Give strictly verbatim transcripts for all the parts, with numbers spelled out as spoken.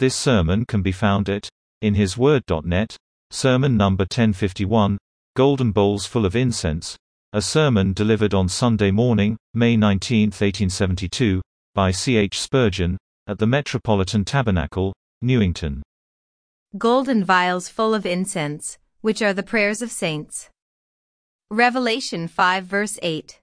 This sermon can be found at in his word dot net, sermon number ten fifty-one, Golden Bowls Full of Incense, a sermon delivered on Sunday morning, May nineteenth, eighteen seventy-two, by C H Spurgeon, at the Metropolitan Tabernacle, Newington. Golden vials full of incense, which are the prayers of saints. Revelation five verse eight.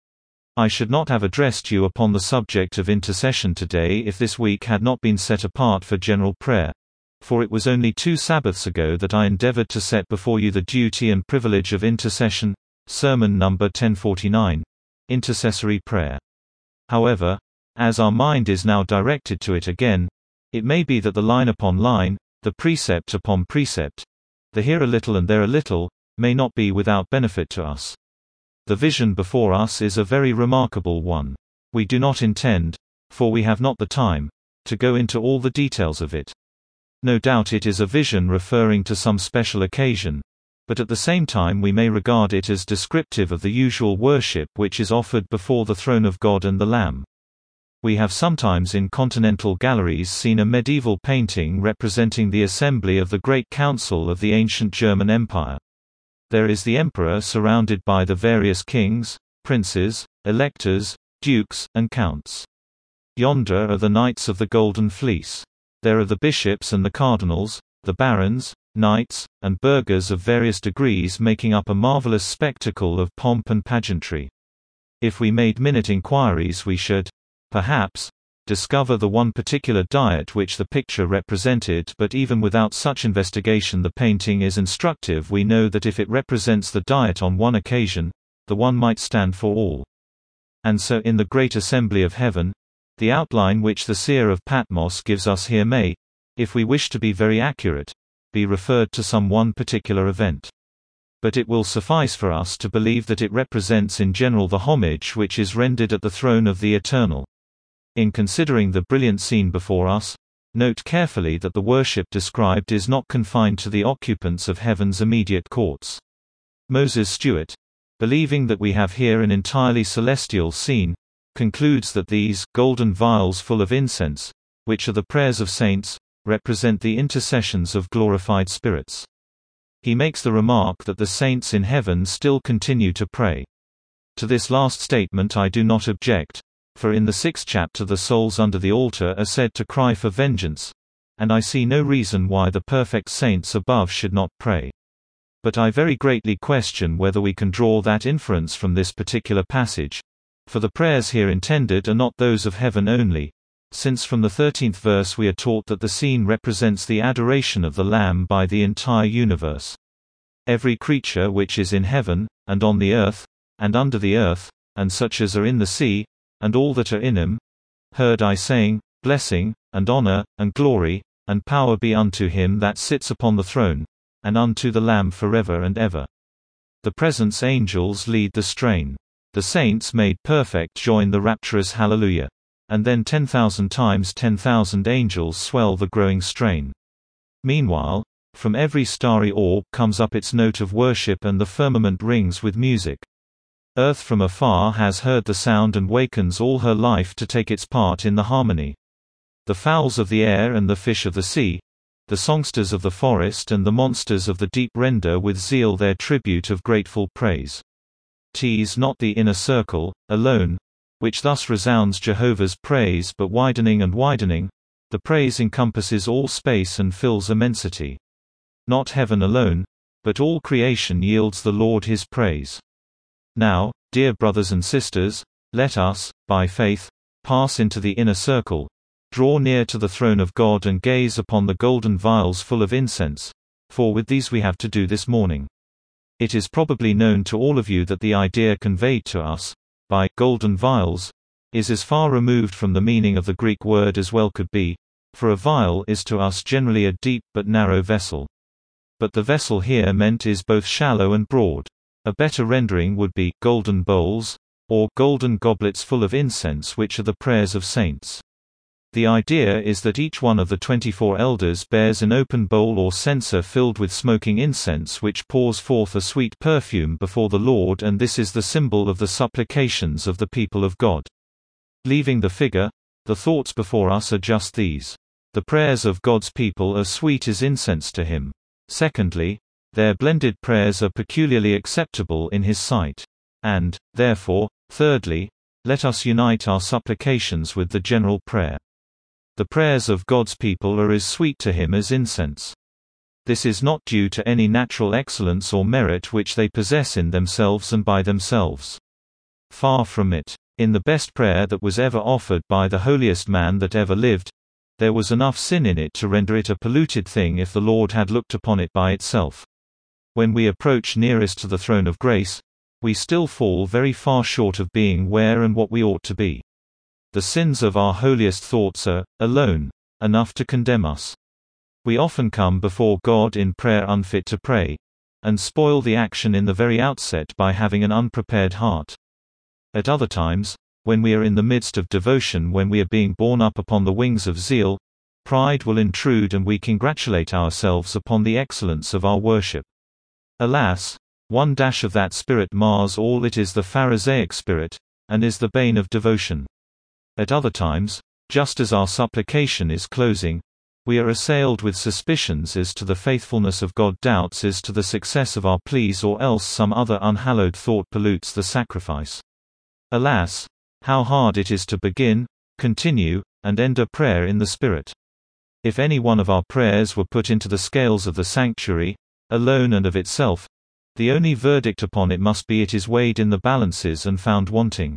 I should not have addressed you upon the subject of intercession today if this week had not been set apart for general prayer. For it was only two Sabbaths ago that I endeavored to set before you the duty and privilege of intercession, sermon number ten forty-nine, intercessory prayer. However, as our mind is now directed to it again, it may be that the line upon line, the precept upon precept, the here a little and there a little, may not be without benefit to us. The vision before us is a very remarkable one. We do not intend, for we have not the time, to go into all the details of it. No doubt it is a vision referring to some special occasion, but at the same time we may regard it as descriptive of the usual worship which is offered before the throne of God and the Lamb. We have sometimes in continental galleries seen a medieval painting representing the assembly of the Great Council of the ancient German Empire. There is the emperor surrounded by the various kings, princes, electors, dukes, and counts. Yonder are the knights of the Golden Fleece. There are the bishops and the cardinals, the barons, knights, and burghers of various degrees making up a marvelous spectacle of pomp and pageantry. If we made minute inquiries we should, perhaps, discover the one particular diet which the picture represented, but even without such investigation the painting is instructive. We know that if it represents the diet on one occasion, the one might stand for all. And so in the great assembly of heaven, the outline which the seer of Patmos gives us here may, if we wish to be very accurate, be referred to some one particular event. But it will suffice for us to believe that it represents in general the homage which is rendered at the throne of the Eternal. In considering the brilliant scene before us, note carefully that the worship described is not confined to the occupants of heaven's immediate courts. Moses Stuart, believing that we have here an entirely celestial scene, concludes that these golden vials full of incense, which are the prayers of saints, represent the intercessions of glorified spirits. He makes the remark that the saints in heaven still continue to pray. To this last statement I do not object, for in the sixth chapter the souls under the altar are said to cry for vengeance, and I see no reason why the perfect saints above should not pray. But I very greatly question whether we can draw that inference from this particular passage, for the prayers here intended are not those of heaven only, since from the thirteenth verse we are taught that the scene represents the adoration of the Lamb by the entire universe. Every creature which is in heaven, and on the earth, and under the earth, and such as are in the sea, and all that are in him, heard I saying, Blessing, and honor, and glory, and power be unto him that sits upon the throne, and unto the Lamb forever and ever. The presence angels lead the strain. The saints made perfect join the rapturous hallelujah. And then ten thousand times ten thousand angels swell the growing strain. Meanwhile, from every starry orb comes up its note of worship and the firmament rings with music. Earth from afar has heard the sound and wakens all her life to take its part in the harmony. The fowls of the air and the fish of the sea, the songsters of the forest and the monsters of the deep render with zeal their tribute of grateful praise. 'Tis not the inner circle, alone, which thus resounds Jehovah's praise, but widening and widening, the praise encompasses all space and fills immensity. Not heaven alone, but all creation yields the Lord his praise. Now, dear brothers and sisters, let us, by faith, pass into the inner circle, draw near to the throne of God and gaze upon the golden vials full of incense, for with these we have to do this morning. It is probably known to all of you that the idea conveyed to us, by golden vials, is as far removed from the meaning of the Greek word as well could be, for a vial is to us generally a deep but narrow vessel. But the vessel here meant is both shallow and broad. A better rendering would be golden bowls, or golden goblets full of incense, which are the prayers of saints. The idea is that each one of the twenty-four elders bears an open bowl or censer filled with smoking incense which pours forth a sweet perfume before the Lord, and this is the symbol of the supplications of the people of God. Leaving the figure, the thoughts before us are just these. The prayers of God's people are sweet as incense to Him. Secondly, their blended prayers are peculiarly acceptable in His sight. And, therefore, thirdly, let us unite our supplications with the general prayer. The prayers of God's people are as sweet to Him as incense. This is not due to any natural excellence or merit which they possess in themselves and by themselves. Far from it. In the best prayer that was ever offered by the holiest man that ever lived, there was enough sin in it to render it a polluted thing if the Lord had looked upon it by itself. When we approach nearest to the throne of grace, we still fall very far short of being where and what we ought to be. The sins of our holiest thoughts are, alone, enough to condemn us. We often come before God in prayer unfit to pray, and spoil the action in the very outset by having an unprepared heart. At other times, when we are in the midst of devotion, when we are being borne up upon the wings of zeal, pride will intrude and we congratulate ourselves upon the excellence of our worship. Alas, one dash of that spirit mars all. It is the Pharisaic spirit, and is the bane of devotion. At other times, just as our supplication is closing, we are assailed with suspicions as to the faithfulness of God, doubts as to the success of our pleas, or else some other unhallowed thought pollutes the sacrifice. Alas, how hard it is to begin, continue, and end a prayer in the Spirit. If any one of our prayers were put into the scales of the sanctuary, alone and of itself, the only verdict upon it must be it is weighed in the balances and found wanting.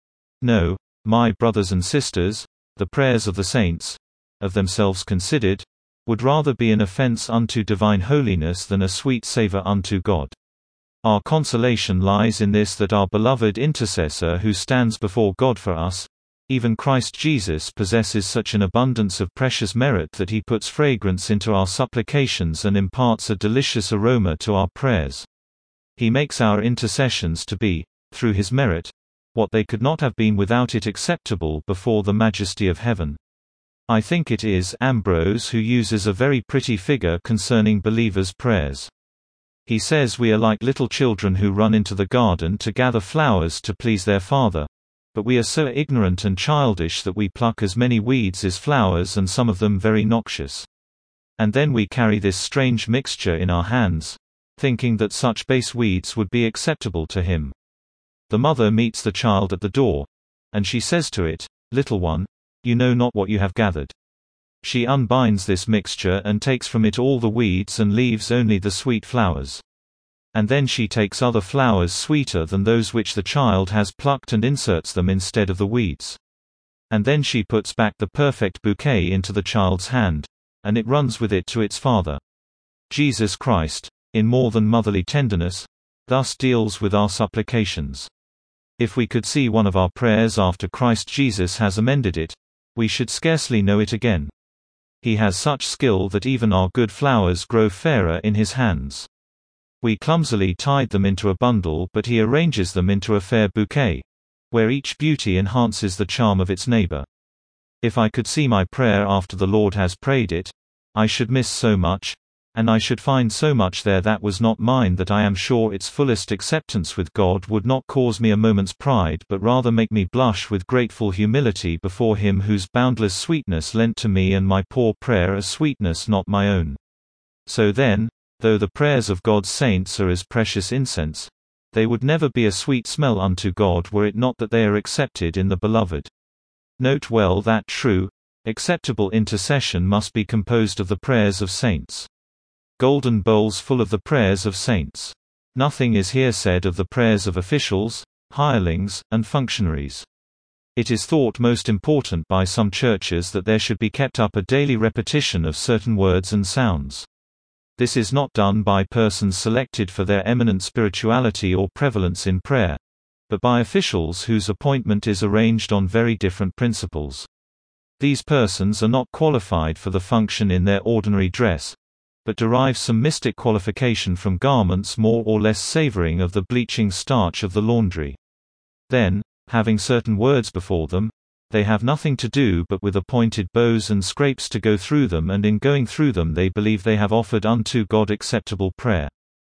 No, my brothers and sisters, the prayers of the saints, of themselves considered, would rather be an offense unto divine holiness than a sweet savor unto God. Our consolation lies in this, that our beloved intercessor who stands before God for us, even Christ Jesus, possesses such an abundance of precious merit that He puts fragrance into our supplications and imparts a delicious aroma to our prayers. He makes our intercessions to be, through His merit, what they could not have been without it, acceptable before the majesty of heaven. I think it is Ambrose who uses a very pretty figure concerning believers' prayers. He says we are like little children who run into the garden to gather flowers to please their father, but we are so ignorant and childish that we pluck as many weeds as flowers, and some of them very noxious. And then we carry this strange mixture in our hands, thinking that such base weeds would be acceptable to Him. The mother meets the child at the door, and she says to it, "Little one, you know not what you have gathered." She unbinds this mixture and takes from it all the weeds and leaves only the sweet flowers. And then she takes other flowers sweeter than those which the child has plucked and inserts them instead of the weeds. And then she puts back the perfect bouquet into the child's hand, and it runs with it to its father. Jesus Christ, in more than motherly tenderness, thus deals with our supplications. If we could see one of our prayers after Christ Jesus has amended it, we should scarcely know it again. He has such skill that even our good flowers grow fairer in His hands. We clumsily tied them into a bundle, but He arranges them into a fair bouquet, where each beauty enhances the charm of its neighbor. If I could see my prayer after the Lord has prayed it, I should miss so much, and I should find so much there that was not mine, that I am sure its fullest acceptance with God would not cause me a moment's pride, but rather make me blush with grateful humility before Him whose boundless sweetness lent to me and my poor prayer a sweetness not my own. So then, though the prayers of God's saints are as precious incense, they would never be a sweet smell unto God were it not that they are accepted in the Beloved. Note well that true, acceptable intercession must be composed of the prayers of saints. Golden bowls full of the prayers of saints. Nothing is here said of the prayers of officials, hirelings, and functionaries. It is thought most important by some churches that there should be kept up a daily repetition of certain words and sounds. This is not done by persons selected for their eminent spirituality or prevalence in prayer, but by officials whose appointment is arranged on very different principles. These persons are not qualified for the function in their ordinary dress, but derive some mystic qualification from garments more or less savoring of the bleaching starch of the laundry. Then, having certain words before them, they have nothing to do but with appointed bows and scrapes to go through them, and in going through them they believe they have offered unto God acceptable prayer.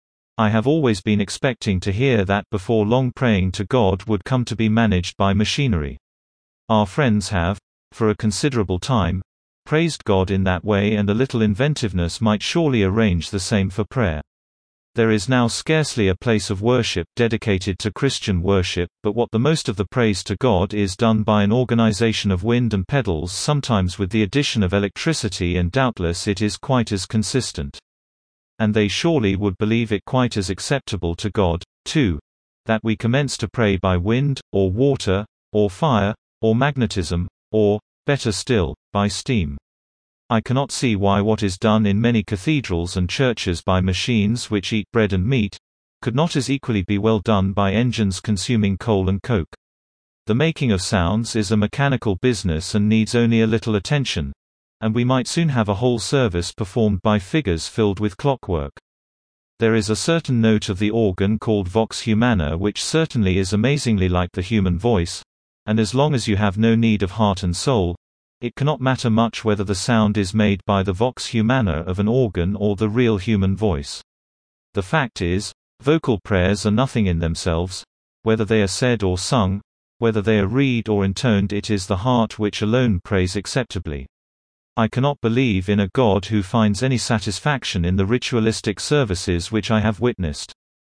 I have always been expecting to hear that before long praying to God would come to be managed by machinery. Our friends have, for a considerable time, praised God in that way, and a little inventiveness might surely arrange the same for prayer. There is now scarcely a place of worship dedicated to Christian worship, but what the most of the praise to God is done by an organization of wind and pedals, sometimes with the addition of electricity, and doubtless it is quite as consistent. And they surely would believe it quite as acceptable to God, too, that we commence to pray by wind, or water, or fire, or magnetism, or, better still, by steam. I cannot see why what is done in many cathedrals and churches by machines which eat bread and meat, could not as equally be well done by engines consuming coal and coke. The making of sounds is a mechanical business and needs only a little attention, and we might soon have a whole service performed by figures filled with clockwork. There is a certain note of the organ called vox humana which certainly is amazingly like the human voice, and as long as you have no need of heart and soul, it cannot matter much whether the sound is made by the vox humana of an organ or the real human voice. The fact is, vocal prayers are nothing in themselves, whether they are said or sung, whether they are read or intoned, it is the heart which alone prays acceptably. I cannot believe in a God who finds any satisfaction in the ritualistic services which I have witnessed.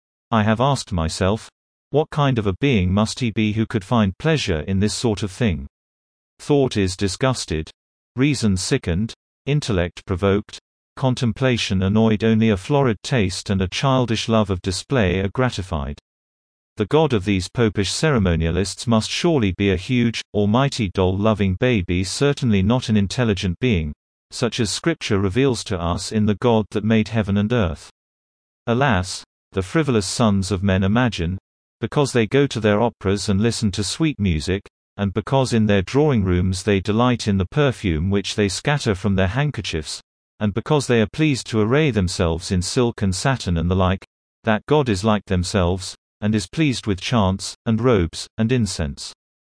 I have asked myself, what kind of a being must he be who could find pleasure in this sort of thing? Thought is disgusted, reason sickened, intellect provoked, contemplation annoyed, only a florid taste and a childish love of display are gratified. The God of these popish ceremonialists must surely be a huge, almighty doll-loving baby, certainly not an intelligent being, such as Scripture reveals to us in the God that made heaven and earth. Alas, the frivolous sons of men imagine, because they go to their operas and listen to sweet music, and because in their drawing rooms they delight in the perfume which they scatter from their handkerchiefs, and because they are pleased to array themselves in silk and satin and the like, that God is like themselves, and is pleased with chants, and robes, and incense.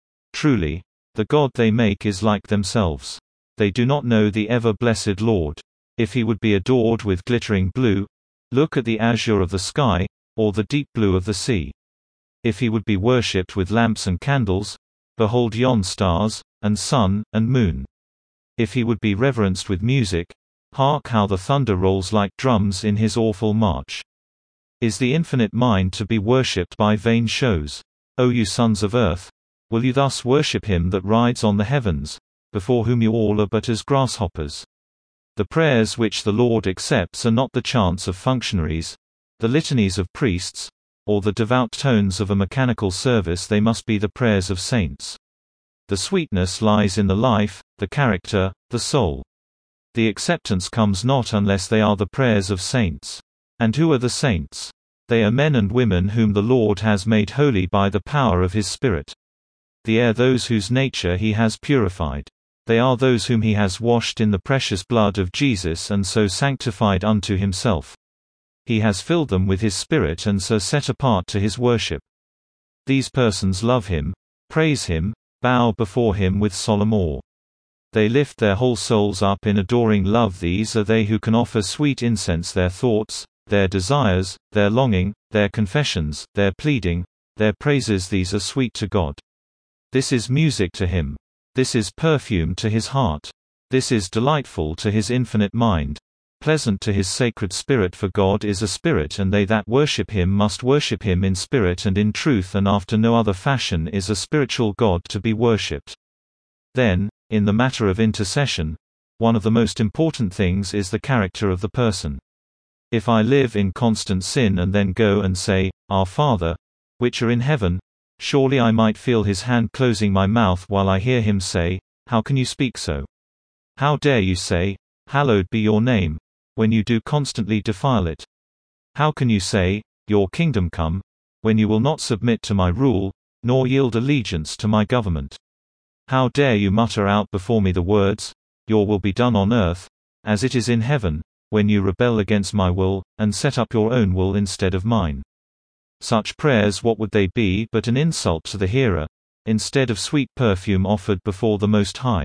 Truly, the God they make is like themselves. They do not know the ever-blessed Lord. If he would be adored with glittering blue, look at the azure of the sky, or the deep blue of the sea. If he would be worshipped with lamps and candles, behold yon stars, and sun, and moon. If he would be reverenced with music, hark how the thunder rolls like drums in his awful march. Is the infinite mind to be worshipped by vain shows? O you sons of earth, will you thus worship him that rides on the heavens, before whom you all are but as grasshoppers? The prayers which the Lord accepts are not the chants of functionaries, the litanies of priests, or the devout tones of a mechanical service. They must be the prayers of saints. The sweetness lies in the life, the character, the soul. The acceptance comes not unless they are the prayers of saints. And who are the saints? They are men and women whom the Lord has made holy by the power of his Spirit. They are those whose nature he has purified. They are those whom he has washed in the precious blood of Jesus and so sanctified unto himself. He has filled them with his Spirit and so set apart to his worship. These persons love him, praise him, bow before him with solemn awe. They lift their whole souls up in adoring love. These are they who can offer sweet incense their thoughts, their desires, their longing, their confessions, their pleading, their praises. These are sweet to God. This is music to him. This is perfume to his heart. This is delightful to his infinite mind, pleasant to his sacred spirit. For God is a spirit, and they that worship him must worship him in spirit and in truth, and after no other fashion is a spiritual God to be worshipped. Then, in the matter of intercession, one of the most important things is the character of the person. If I live in constant sin and then go and say, Our Father, which are in heaven, surely I might feel his hand closing my mouth while I hear him say, How can you speak so? How dare you say, Hallowed be your name, when you do constantly defile it? How can you say, Your kingdom come, when you will not submit to my rule, nor yield allegiance to my government? How dare you mutter out before me the words, Your will be done on earth, as it is in heaven, when you rebel against my will, and set up your own will instead of mine? Such prayers, what would they be but an insult to the hearer, instead of sweet perfume offered before the Most High?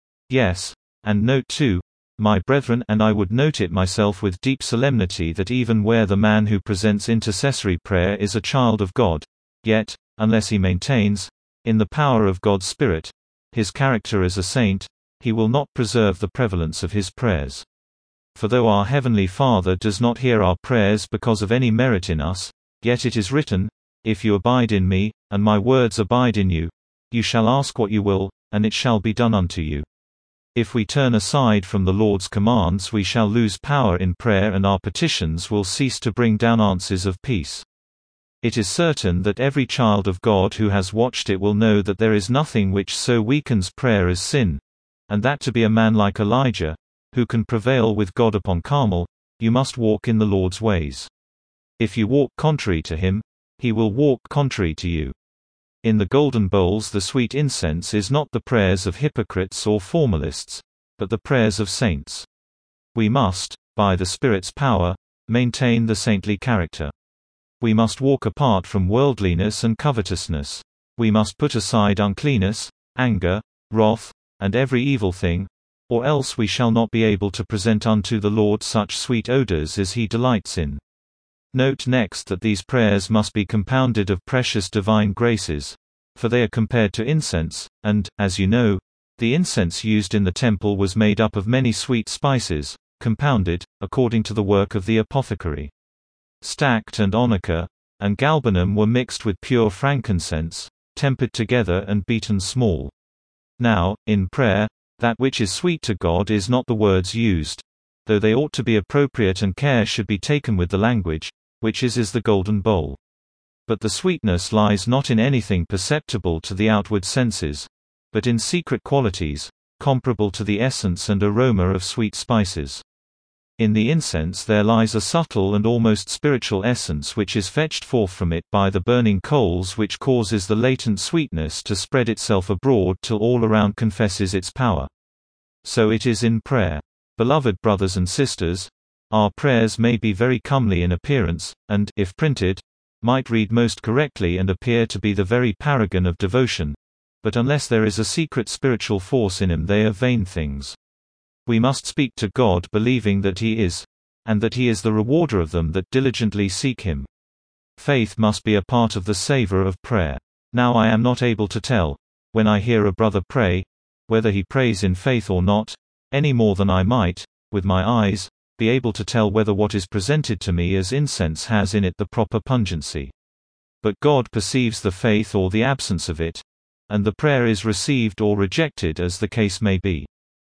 Yes, and note too, my brethren, and I would note it myself with deep solemnity, that even where the man who presents intercessory prayer is a child of God, yet, unless he maintains, in the power of God's Spirit, his character as a saint, He will not preserve the prevalence of his prayers. For though our Heavenly Father does not hear our prayers because of any merit in us, yet it is written, "If you abide in me, and my words abide in you, you shall ask what you will, and it shall be done unto you." If we turn aside from the Lord's commands, we shall lose power in prayer, and our petitions will cease to bring down answers of peace. It is certain that every child of God who has watched it will know that there is nothing which so weakens prayer as sin, and that to be a man like Elijah, who can prevail with God upon Carmel, you must walk in the Lord's ways. If you walk contrary to him, he will walk contrary to you. In the golden bowls the sweet incense is not the prayers of hypocrites or formalists, but the prayers of saints. We must, by the Spirit's power, maintain the saintly character. We must walk apart from worldliness and covetousness. We must put aside uncleanness, anger, wrath, and every evil thing, or else we shall not be able to present unto the Lord such sweet odors as he delights in. Note next that these prayers must be compounded of precious divine graces, for they are compared to incense, and, as you know, the incense used in the temple was made up of many sweet spices, compounded, according to the work of the apothecary. Stacte and onycha, and galbanum were mixed with pure frankincense, tempered together and beaten small. Now, in prayer, that which is sweet to God is not the words used, though they ought to be appropriate and care should be taken with the language, which is is the golden bowl. But the sweetness lies not in anything perceptible to the outward senses, but in secret qualities, comparable to the essence and aroma of sweet spices. In the incense there lies a subtle and almost spiritual essence which is fetched forth from it by the burning coals, which causes the latent sweetness to spread itself abroad till all around confesses its power. So it is in prayer. Beloved brothers and sisters, our prayers may be very comely in appearance, and, if printed, might read most correctly and appear to be the very paragon of devotion, but unless there is a secret spiritual force in them, they are vain things. We must speak to God believing that he is, and that he is the rewarder of them that diligently seek him. Faith must be a part of the savor of prayer. Now I am not able to tell, when I hear a brother pray, whether he prays in faith or not, any more than I might, with my eyes, be able to tell whether what is presented to me as incense has in it the proper pungency. But God perceives the faith or the absence of it, and the prayer is received or rejected as the case may be.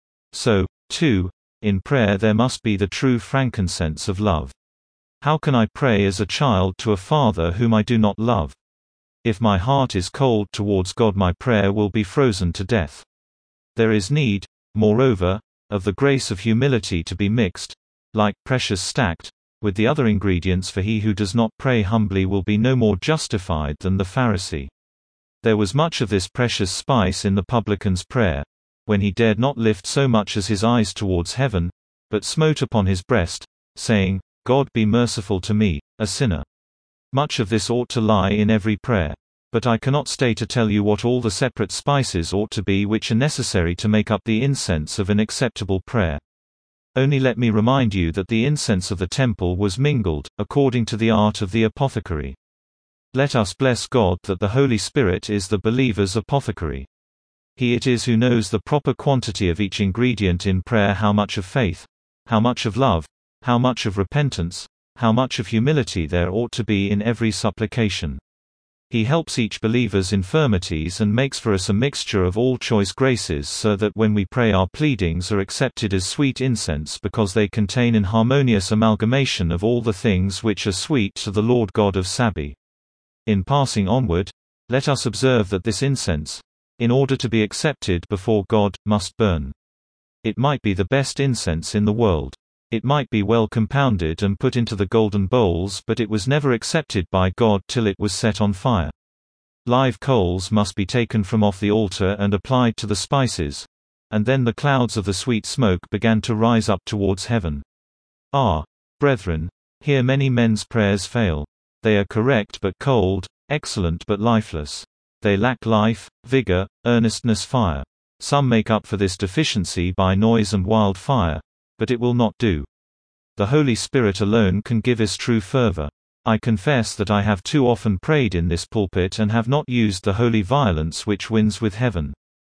So, too, in prayer there must be the true frankincense of love. How can I pray as a child to a father whom I do not love? If my heart is cold towards God, my prayer will be frozen to death. There is need, moreover, of the grace of humility to be mixed, like precious stacte, with the other ingredients, for he who does not pray humbly will be no more justified than the Pharisee. There was much of this precious spice in the publican's prayer, when he dared not lift so much as his eyes towards heaven, but smote upon his breast, saying, God be merciful to me, a sinner. Much of this ought to lie in every prayer. But I cannot stay to tell you what all the separate spices ought to be which are necessary to make up the incense of an acceptable prayer. Only let me remind you that the incense of the temple was mingled, according to the art of the apothecary. Let us bless God that the Holy Spirit is the believer's apothecary. He it is who knows the proper quantity of each ingredient in prayer, how much of faith, how much of love, how much of repentance, how much of humility there ought to be in every supplication. He helps each believer's infirmities and makes for us a mixture of all choice graces, so that when we pray our pleadings are accepted as sweet incense, because they contain an harmonious amalgamation of all the things which are sweet to the Lord God of Sabaoth. In passing onward, let us observe that this incense, in order to be accepted before God, must burn. It might be the best incense in the world. It might be well compounded and put into the golden bowls, but it was never accepted by God till it was set on fire. Live coals must be taken from off the altar and applied to the spices, and then the clouds of the sweet smoke began to rise up towards heaven. Ah, brethren, here many men's prayers fail. They are correct but cold, excellent but lifeless. They lack life, vigor, earnestness, fire. Some make up for this deficiency by noise and wild fire, but it will not do. The Holy Spirit alone can give us true fervor. I confess that I have too often prayed in this pulpit and have not used the holy violence which wins with heaven.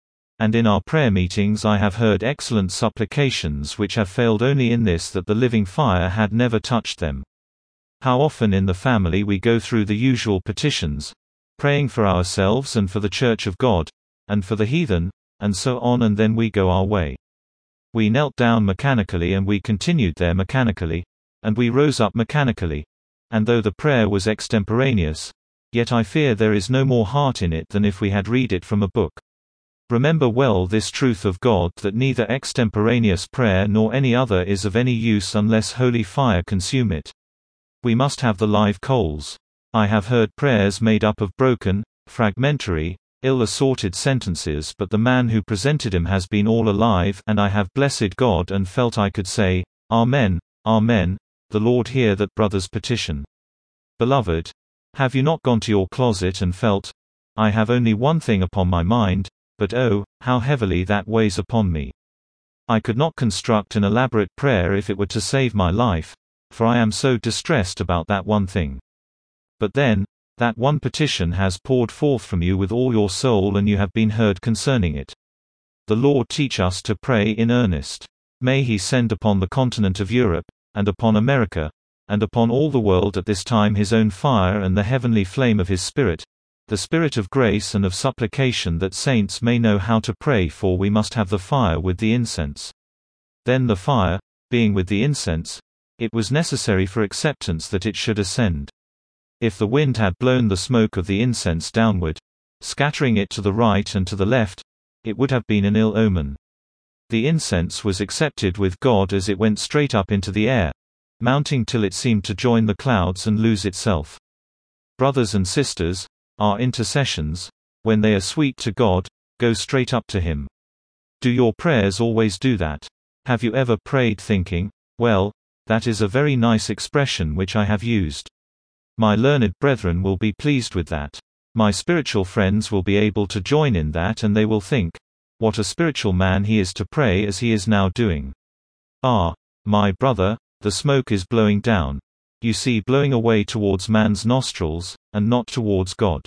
And in our prayer meetings I have heard excellent supplications which have failed only in this, that the living fire had never touched them. How often in the family we go through the usual petitions, praying for ourselves and for the Church of God, and for the heathen, and so on, and then we go our way. We knelt down mechanically and we continued there mechanically, and we rose up mechanically, and though the prayer was extemporaneous, yet I fear there is no more heart in it than if we had read it from a book. Remember well this truth of God, that neither extemporaneous prayer nor any other is of any use unless holy fire consume it. We must have the live coals. I have heard prayers made up of broken, fragmentary, ill-assorted sentences, but the man who presented him has been all alive, and I have blessed God and felt I could say, Amen, Amen, the Lord hear that brother's petition. Beloved, have you not gone to your closet and felt, I have only one thing upon my mind, but oh, how heavily that weighs upon me. I could not construct an elaborate prayer if it were to save my life, for I am so distressed about that one thing. But then, that one petition has poured forth from you with all your soul, and you have been heard concerning it. The Lord teach us to pray in earnest. May He send upon the continent of Europe, and upon America, and upon all the world at this time His own fire and the heavenly flame of His Spirit, the Spirit of grace and of supplication, that saints may know how to pray, for we must have the fire with the incense. Then the fire, being with the incense, it was necessary for acceptance that it should ascend. If the wind had blown the smoke of the incense downward, scattering it to the right and to the left, it would have been an ill omen. The incense was accepted with God as it went straight up into the air, mounting till it seemed to join the clouds and lose itself. Brothers and sisters, our intercessions, when they are sweet to God, go straight up to Him. Do your prayers always do that? Have you ever prayed thinking, well, that is a very nice expression which I have used. My learned brethren will be pleased with that. My spiritual friends will be able to join in that, and they will think, what a spiritual man he is to pray as he is now doing. Ah, my brother, the smoke is blowing down. You see, blowing away towards man's nostrils, and not towards God.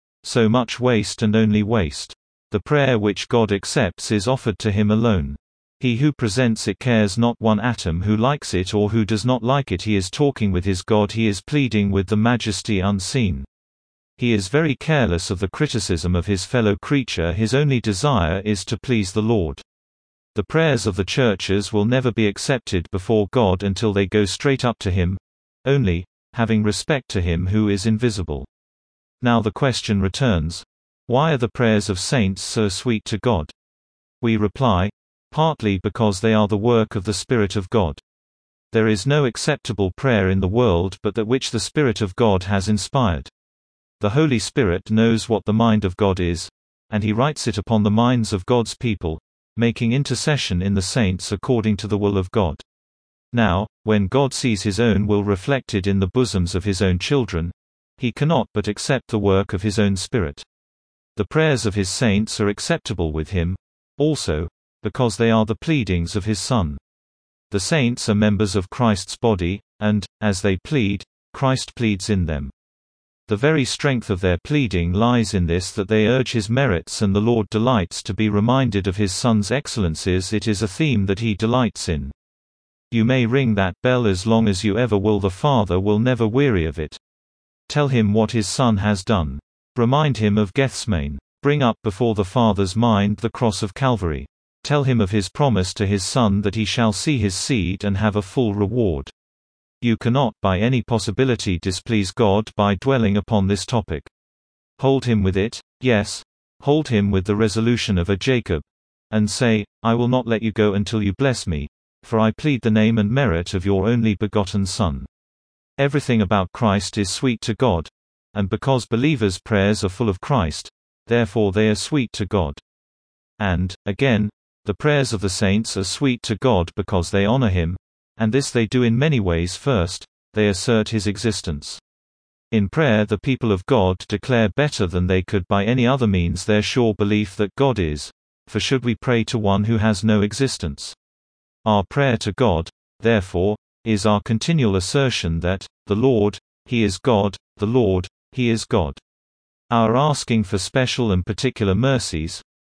So much waste and only waste. The prayer which God accepts is offered to Him alone. He who presents it cares not one atom who likes it or who does not like it. He is talking with his God, he is pleading with the majesty unseen. He is very careless of the criticism of his fellow creature. His only desire is to please the Lord. The prayers of the churches will never be accepted before God until they go straight up to Him, only, having respect to Him who is invisible. Now the question returns, why are the prayers of saints so sweet to God? We reply, partly because they are the work of the Spirit of God. There is no acceptable prayer in the world but that which the Spirit of God has inspired. The Holy Spirit knows what the mind of God is, and He writes it upon the minds of God's people, making intercession in the saints according to the will of God. Now, when God sees His own will reflected in the bosoms of His own children, He cannot but accept the work of His own Spirit. The prayers of His saints are acceptable with Him, also, because they are the pleadings of His Son. The saints are members of Christ's body, and, as they plead, Christ pleads in them. The very strength of their pleading lies in this, that they urge His merits, and the Lord delights to be reminded of His Son's excellencies. It is a theme that He delights in. You may ring that bell as long as you ever will, the Father will never weary of it. Tell Him what His Son has done. Remind Him of Gethsemane. Bring up before the Father's mind the cross of Calvary. Tell Him of His promise to His Son that He shall see His seed and have a full reward. You cannot by any possibility displease God by dwelling upon this topic. Hold Him with it, yes, hold Him with the resolution of a Jacob, and say, I will not let you go until you bless me, for I plead the name and merit of your only begotten Son. Everything about Christ is sweet to God, and because believers' prayers are full of Christ, therefore they are sweet to God. And, again, the prayers of the saints are sweet to God because they honor Him, and this they do in many ways. First, they assert His existence. In prayer the people of God declare better than they could by any other means their sure belief that God is, for should we pray to one who has no existence? Our prayer to God, therefore, is our continual assertion that, the Lord, He is God, the Lord, He is God. Our asking for special and particular mercies,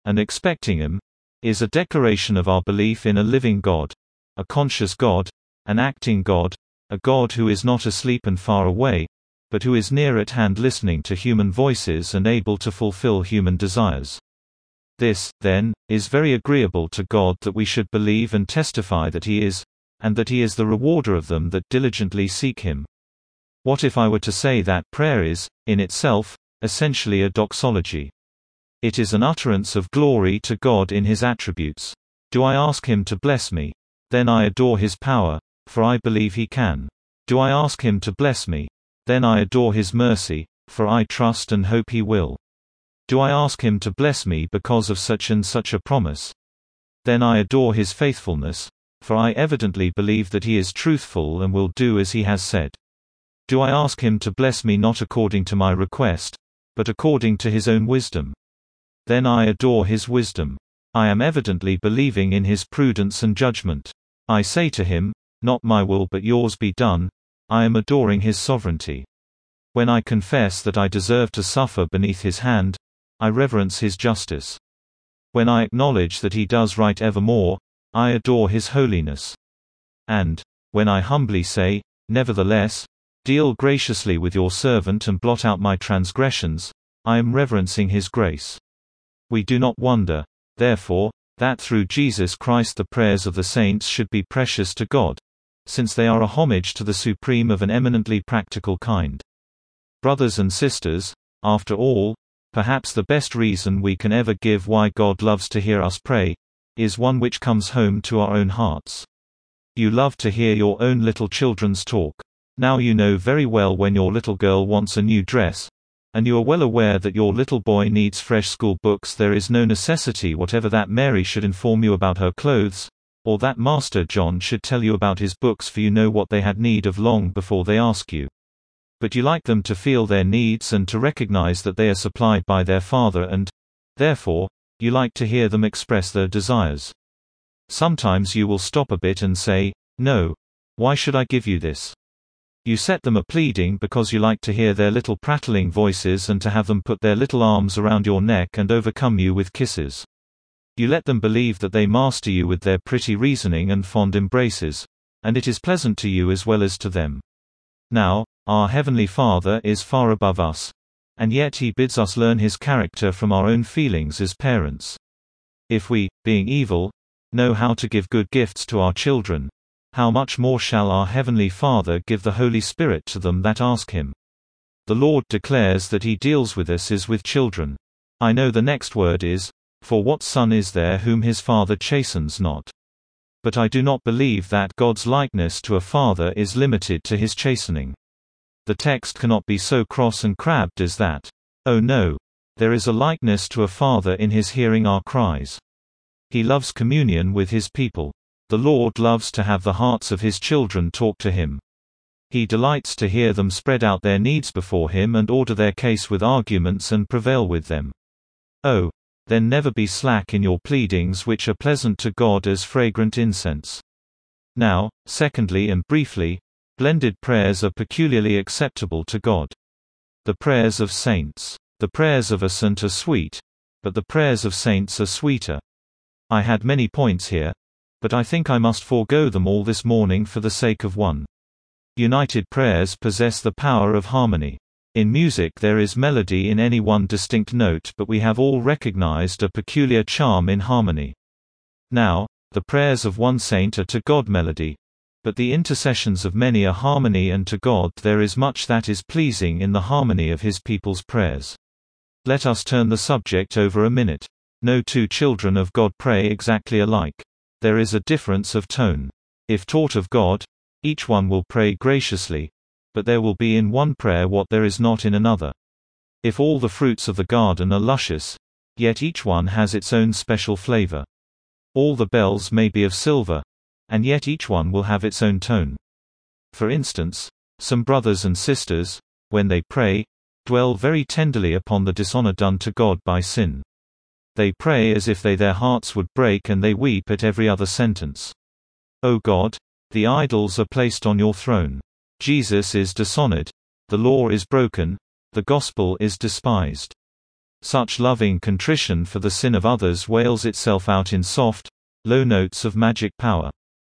and expecting Him, is a declaration of our belief in a living God, a conscious God, an acting God, a God who is not asleep and far away, but who is near at hand listening to human voices and able to fulfill human desires. This, then, is very agreeable to God that we should believe and testify that He is, and that He is the rewarder of them that diligently seek Him. What if I were to say that prayer is, in itself, essentially a doxology? It is an utterance of glory to God in His attributes. Do I ask Him to bless me? Then I adore His power, for I believe He can. Do I ask Him to bless me? Then I adore His mercy, for I trust and hope He will. Do I ask Him to bless me because of such and such a promise? Then I adore His faithfulness, for I evidently believe that He is truthful and will do as He has said. Do I ask Him to bless me not according to my request, but according to His own wisdom? Then I adore His wisdom. I am evidently believing in His prudence and judgment. I say to Him, not my will but yours be done. I am adoring His sovereignty. When I confess that I deserve to suffer beneath His hand, I reverence His justice. When I acknowledge that He does right evermore, I adore His holiness. And, when I humbly say, nevertheless, deal graciously with your servant and blot out my transgressions, I am reverencing His grace. We do not wonder, therefore, that through Jesus Christ the prayers of the saints should be precious to God, since they are a homage to the Supreme of an eminently practical kind. Brothers and sisters, after all, perhaps the best reason we can ever give why God loves to hear us pray, is one which comes home to our own hearts. You love to hear your own little children's talk. Now you know very well when your little girl wants a new dress, and you are well aware that your little boy needs fresh school books. There is no necessity whatever that Mary should inform you about her clothes, or that Master John should tell you about his books, for you know what they had need of long before they ask you. But you like them to feel their needs and to recognize that they are supplied by their Father, and, therefore, you like to hear them express their desires. Sometimes you will stop a bit and say, no, why should I give you this? You set them a-pleading because you like to hear their little prattling voices and to have them put their little arms around your neck and overcome you with kisses. You let them believe that they master you with their pretty reasoning and fond embraces, and it is pleasant to you as well as to them. Now, our Heavenly Father is far above us, and yet He bids us learn His character from our own feelings as parents. If we, being evil, know how to give good gifts to our children, how much more shall our Heavenly Father give the Holy Spirit to them that ask Him? The Lord declares that He deals with us as with children. I know the next word is, for what son is there whom his father chastens not? But I do not believe that God's likeness to a father is limited to His chastening. The text cannot be so cross and crabbed as that. Oh no. There is a likeness to a father in His hearing our cries. He loves communion with His people. The Lord loves to have the hearts of His children talk to Him. He delights to hear them spread out their needs before Him and order their case with arguments and prevail with them. Oh, then never be slack in your pleadings, which are pleasant to God as fragrant incense. Now, secondly and briefly, blended prayers are peculiarly acceptable to God. The prayers of saints. The prayers of a saint are sweet, but the prayers of saints are sweeter. I had many points here, but I think I must forego them all this morning for the sake of one. United prayers possess the power of harmony. In music there is melody in any one distinct note, but we have all recognized a peculiar charm in harmony. Now, the prayers of one saint are to God melody, but the intercessions of many are harmony, and to God there is much that is pleasing in the harmony of His people's prayers. Let us turn the subject over a minute. No two children of God pray exactly alike. There is a difference of tone. If taught of God, each one will pray graciously, but there will be in one prayer what there is not in another. If all the fruits of the garden are luscious, yet each one has its own special flavor. All the bells may be of silver, and yet each one will have its own tone. For instance, some brothers and sisters, when they pray, dwell very tenderly upon the dishonor done to God by sin. They pray as if they their hearts would break, and they weep at every other sentence. O God, the idols are placed on your throne. Jesus is dishonored, the law is broken, the gospel is despised. Such loving contrition for the sin of others wails itself out in soft, low notes of magic power.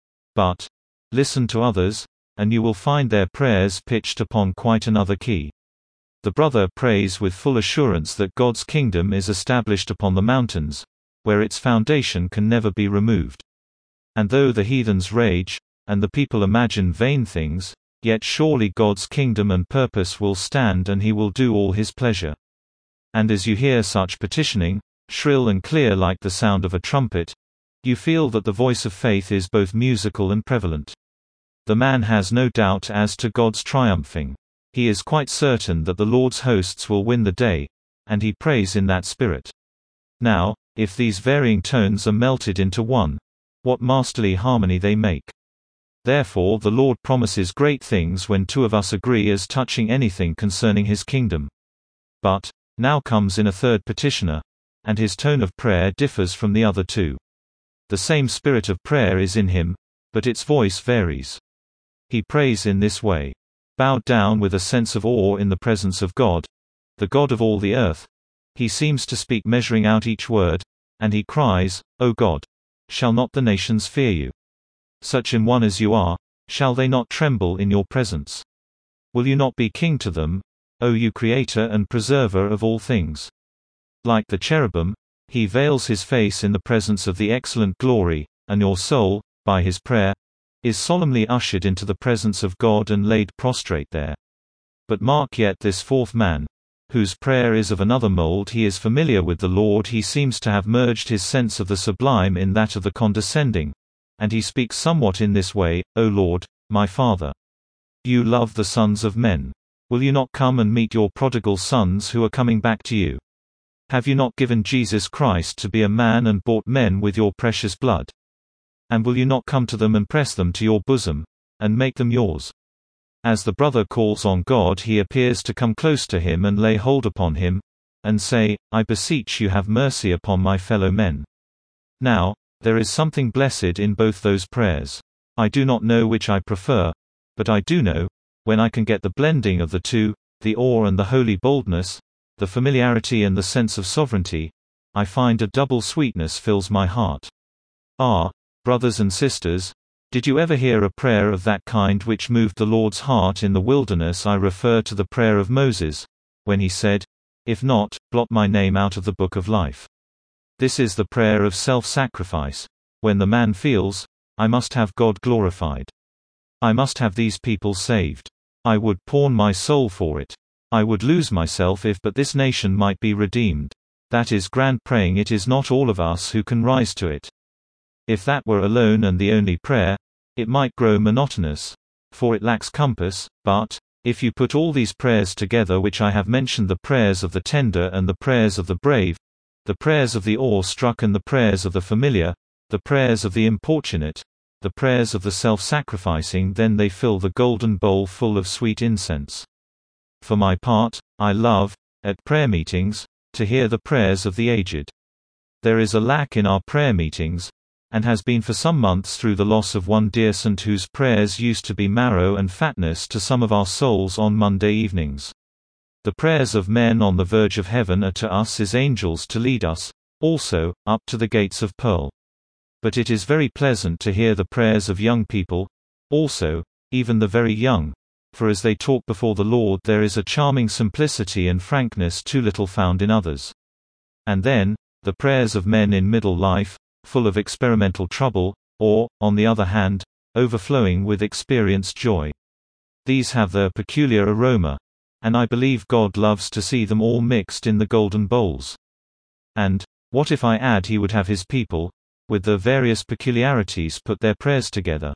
But listen to others, and you will find their prayers pitched upon quite another key. The brother prays with full assurance that God's kingdom is established upon the mountains, where its foundation can never be removed. And though the heathens rage, and the people imagine vain things, yet surely God's kingdom and purpose will stand, and he will do all his pleasure. And as you hear such petitioning, shrill and clear like the sound of a trumpet, you feel that the voice of faith is both musical and prevalent. The man has no doubt as to God's triumphing. He is quite certain that the Lord's hosts will win the day, and he prays in that spirit. Now, if these varying tones are melted into one, what masterly harmony they make. Therefore the Lord promises great things when two of us agree as touching anything concerning his kingdom. But now comes in a third petitioner, and his tone of prayer differs from the other two. The same spirit of prayer is in him, but its voice varies. He prays in this way. Bowed down with a sense of awe in the presence of God, the God of all the earth, he seems to speak measuring out each word, and he cries, O God, shall not the nations fear you? Such an one as you are, shall they not tremble in your presence? Will you not be king to them, O you creator and preserver of all things? Like the cherubim, he veils his face in the presence of the excellent glory, and your soul, by his prayer, is solemnly ushered into the presence of God and laid prostrate there. But mark yet this fourth man, whose prayer is of another mold. He is familiar with the Lord. He seems to have merged his sense of the sublime in that of the condescending, and he speaks somewhat in this way, O Lord, my Father. You love the sons of men. Will you not come and meet your prodigal sons who are coming back to you? Have you not given Jesus Christ to be a man and bought men with your precious blood? And will you not come to them and press them to your bosom, and make them yours? As the brother calls on God, he appears to come close to him and lay hold upon him, and say, I beseech you have mercy upon my fellow men. Now, there is something blessed in both those prayers. I do not know which I prefer, but I do know, when I can get the blending of the two, the awe and the holy boldness, the familiarity and the sense of sovereignty, I find a double sweetness fills my heart. Ah, brothers and sisters, did you ever hear a prayer of that kind which moved the Lord's heart in the wilderness? I refer to the prayer of Moses, when he said, If not, blot my name out of the book of life. This is the prayer of self-sacrifice, when the man feels, I must have God glorified. I must have these people saved. I would pawn my soul for it. I would lose myself if but this nation might be redeemed. That is grand praying. It is not all of us who can rise to it. If that were alone and the only prayer, it might grow monotonous, for it lacks compass. But if you put all these prayers together which I have mentioned, the prayers of the tender and the prayers of the brave, the prayers of the awe-struck and the prayers of the familiar, the prayers of the importunate, the prayers of the self-sacrificing, then they fill the golden bowl full of sweet incense. For my part, I love, at prayer meetings, to hear the prayers of the aged. There is a lack in our prayer meetings, and has been for some months through the loss of one dear saint whose prayers used to be marrow and fatness to some of our souls on Monday evenings. The prayers of men on the verge of heaven are to us as angels to lead us, also, up to the gates of pearl. But it is very pleasant to hear the prayers of young people, also, even the very young, for as they talk before the Lord there is a charming simplicity and frankness too little found in others. And then, the prayers of men in middle life, full of experimental trouble, or, on the other hand, overflowing with experienced joy. These have their peculiar aroma, and I believe God loves to see them all mixed in the golden bowls. And, what if I add he would have his people, with their various peculiarities, put their prayers together?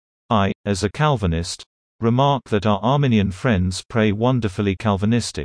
I, as a Calvinist, remark that our Arminian friends pray wonderfully Calvinistic.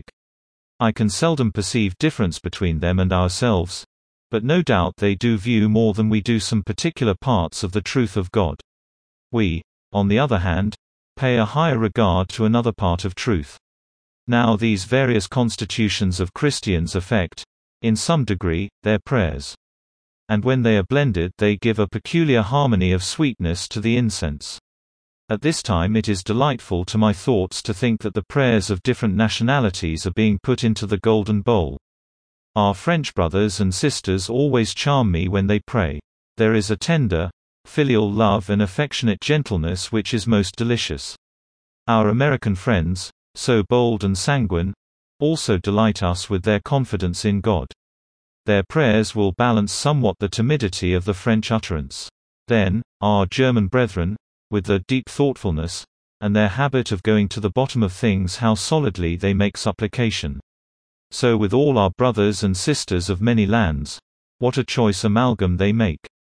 I can seldom perceive difference between them and ourselves, but no doubt they do view more than we do some particular parts of the truth of God. We, on the other hand, pay a higher regard to another part of truth. Now these various constitutions of Christians affect, in some degree, their prayers. And when they are blended they give a peculiar harmony of sweetness to the incense. At this time it is delightful to my thoughts to think that the prayers of different nationalities are being put into the golden bowl. Our French brothers and sisters always charm me when they pray. There is a tender, filial love and affectionate gentleness which is most delicious. Our American friends, so bold and sanguine, also delight us with their confidence in God. Their prayers will balance somewhat the timidity of the French utterance. Then, our German brethren, with their deep thoughtfulness, and their habit of going to the bottom of things, how solidly they make supplication. So with all our brothers and sisters of many lands, what a choice amalgam they make.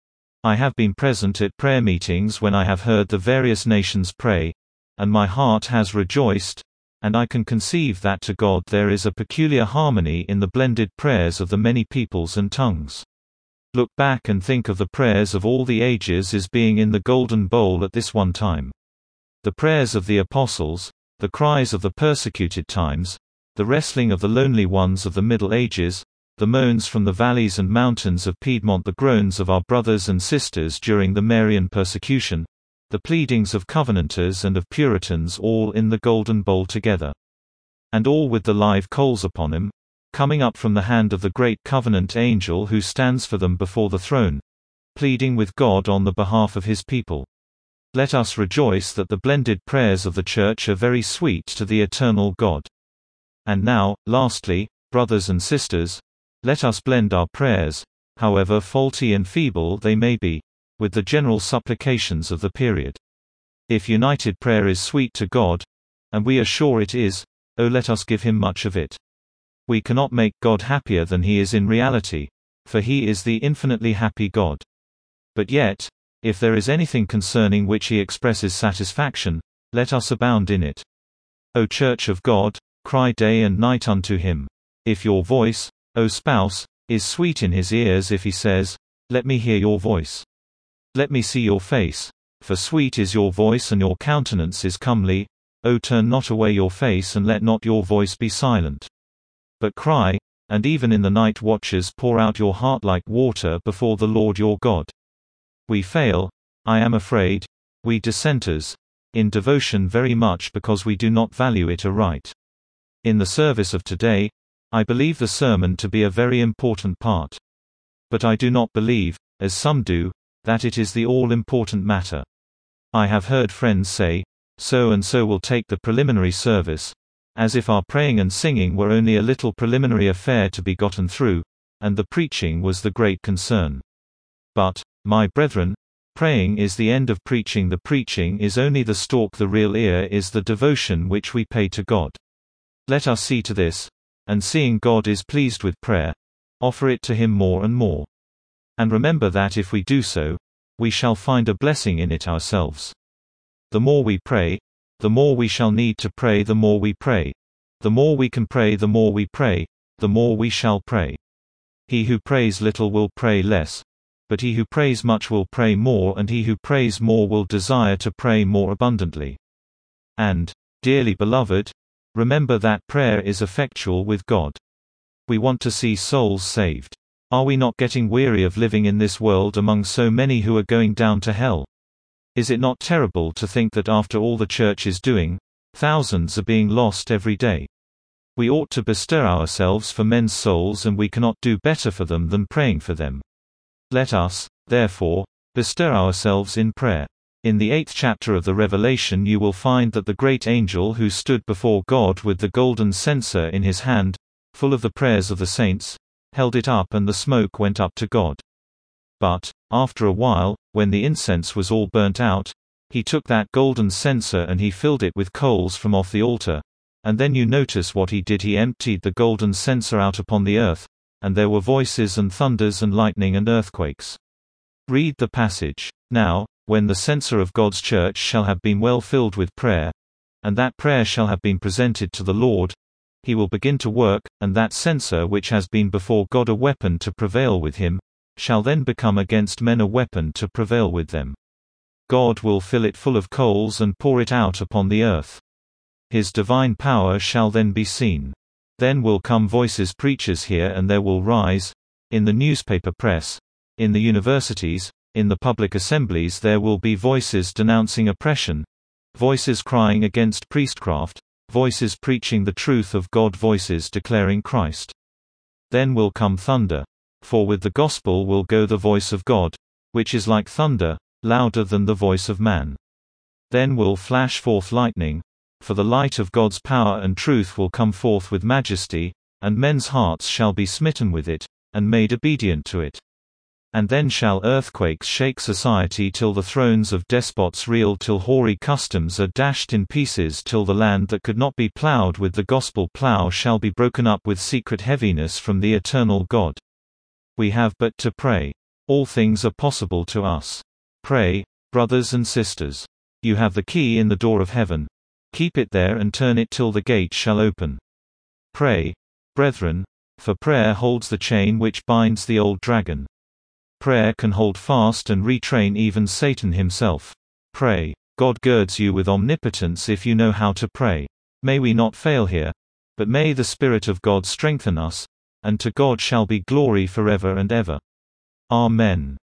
I have been present at prayer meetings when I have heard the various nations pray, and my heart has rejoiced, and I can conceive that to God there is a peculiar harmony in the blended prayers of the many peoples and tongues. Look back and think of the prayers of all the ages as being in the golden bowl at this one time. The prayers of the apostles, the cries of the persecuted times, the wrestling of the lonely ones of the Middle Ages, the moans from the valleys and mountains of Piedmont, the groans of our brothers and sisters during the Marian persecution, the pleadings of Covenanters and of Puritans, all in the golden bowl together. And all with the live coals upon him, coming up from the hand of the great covenant angel who stands for them before the throne, pleading with God on the behalf of his people. Let us rejoice that the blended prayers of the Church are very sweet to the eternal God. And now, lastly, brothers and sisters, let us blend our prayers, however faulty and feeble they may be, with the general supplications of the period. If united prayer is sweet to God, and we are sure it is, oh, let us give him much of it. We cannot make God happier than he is in reality, for he is the infinitely happy God. But yet, if there is anything concerning which he expresses satisfaction, let us abound in it. O Church of God, cry day and night unto him. If your voice, O spouse, is sweet in his ears, if he says, let me hear your voice. Let me see your face, for sweet is your voice and your countenance is comely, O turn not away your face and let not your voice be silent. But cry, and even in the night watches pour out your heart like water before the Lord your God. We fail, I am afraid, we dissenters, in devotion very much because we do not value it aright. In the service of today, I believe the sermon to be a very important part. But I do not believe, as some do, that it is the all-important matter. I have heard friends say, so and so will take the preliminary service, as if our praying and singing were only a little preliminary affair to be gotten through, and the preaching was the great concern. But, my brethren, praying is the end of preaching. The preaching is only the stalk. The real ear is the devotion which we pay to God. Let us see to this, and seeing God is pleased with prayer, offer it to him more and more. And remember that if we do so, we shall find a blessing in it ourselves. The more we pray, the more we shall need to pray. The more we pray, the more we can pray. The more we pray, the more we shall pray. He who prays little will pray less, but he who prays much will pray more, and he who prays more will desire to pray more abundantly. And, dearly beloved, remember that prayer is effectual with God. We want to see souls saved. Are we not getting weary of living in this world among so many who are going down to hell? Is it not terrible to think that after all the church is doing, thousands are being lost every day? We ought to bestir ourselves for men's souls, and we cannot do better for them than praying for them. Let us, therefore, bestir ourselves in prayer. In the eighth chapter of the Revelation you will find that the great angel who stood before God with the golden censer in his hand, full of the prayers of the saints, held it up, and the smoke went up to God. But, after a while, when the incense was all burnt out, he took that golden censer and he filled it with coals from off the altar, and then you notice what he did. He emptied the golden censer out upon the earth, and there were voices and thunders and lightning and earthquakes. Read the passage. Now, when the censer of God's church shall have been well filled with prayer, and that prayer shall have been presented to the Lord, he will begin to work, and that censer which has been before God a weapon to prevail with him, shall then become against men a weapon to prevail with them. God will fill it full of coals and pour it out upon the earth. His divine power shall then be seen. Then will come voices. Preachers here and there will rise, in the newspaper press, in the universities, in the public assemblies there will be voices denouncing oppression, voices crying against priestcraft, voices preaching the truth of God, voices declaring Christ. Then will come thunder. For with the gospel will go the voice of God, which is like thunder, louder than the voice of man. Then will flash forth lightning, for the light of God's power and truth will come forth with majesty, and men's hearts shall be smitten with it, and made obedient to it. And then shall earthquakes shake society till the thrones of despots reel, till hoary customs are dashed in pieces, till the land that could not be plowed with the gospel plow shall be broken up with secret heaviness from the eternal God. We have but to pray. All things are possible to us. Pray, brothers and sisters. You have the key in the door of heaven. Keep it there and turn it till the gate shall open. Pray, brethren, for prayer holds the chain which binds the old dragon. Prayer can hold fast and retrain even Satan himself. Pray. God girds you with omnipotence if you know how to pray. May we not fail here, but may the Spirit of God strengthen us, and to God shall be glory forever and ever. Amen.